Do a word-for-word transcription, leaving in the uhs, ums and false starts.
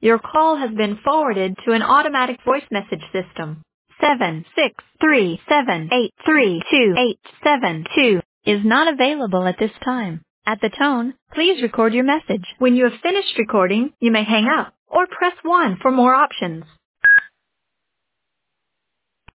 Your call has been forwarded to an automatic voice message system. seven six three seven eight three two eight seven two is not available at this time. At the tone, please record your message. When you have finished recording, you may hang up or press one for more options.